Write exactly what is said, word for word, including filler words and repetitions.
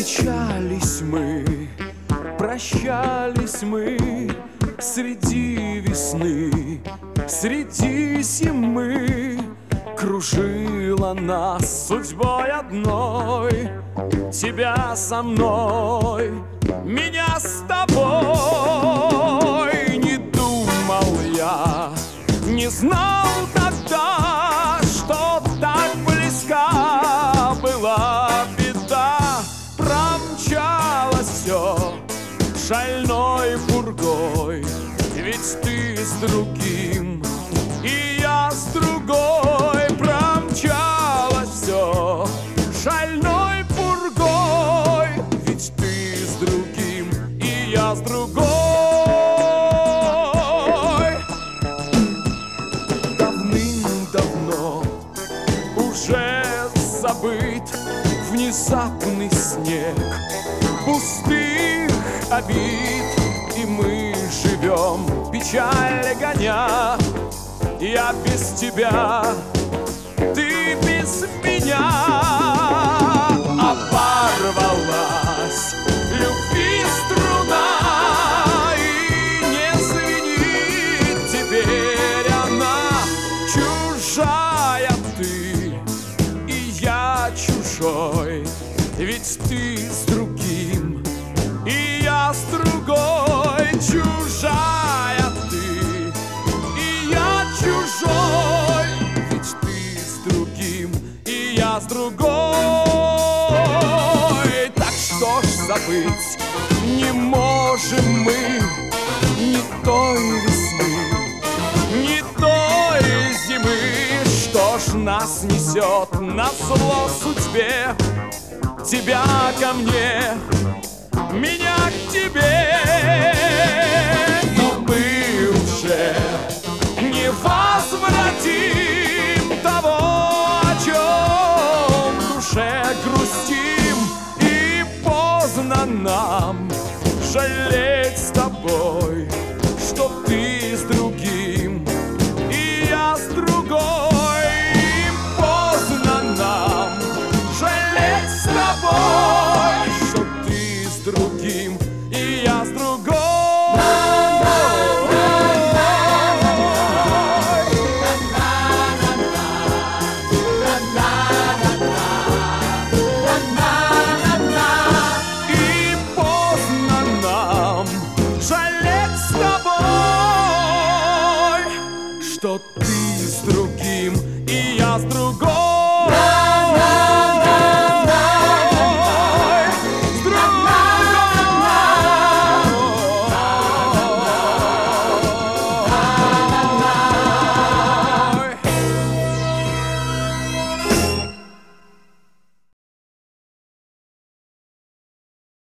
Встречались мы, прощались мы среди весны, среди зимы. Кружила нас судьбой одной, тебя со мной, меня с тобой. Не думал я, не знал тогда, что так близка была беда. Промчалось все шальной пургой, ведь ты с другим, и я с другой. Промчалось все шальной пургой, ведь ты с другим, и я с другой. Давным-давно уже забыт внезапный снег пустых обид, и мы живем, печаль гоня. Я без тебя, ты без меня. Оборвалась любви струна, и не звенит теперь она. Чужая ты, и я чужой, ведь ты с другим, и я с другой. Чужая ты, и я чужой, ведь ты с другим, и я с другой. Так что ж забыть не можем мы ни той весны, ни той зимы. Что ж нас несет назло судьбе? Тебя ко мне, меня к тебе. И мы уже не возвратим того, о чем в душе грустим. И поздно нам жалеть с тобой, что ты с другим, и я с другой. И поздно нам жалеть с тобой, что ты с другим, и я с другой. И поздно нам жалеть с тобой, что ты с другим, и я с другой.